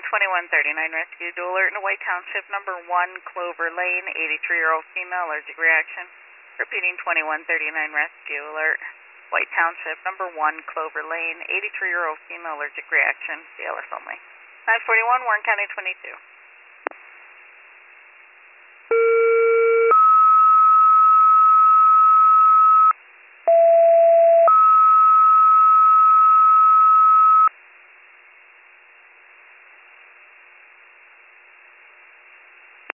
94139 rescue. Dual alert in White Township, number 1, Clover Lane, 83-year-old female, allergic reaction. Repeating 2139 rescue alert. White Township, number 1, Clover Lane, 83-year-old female, allergic reaction. BLS only. 941, Warren County 22.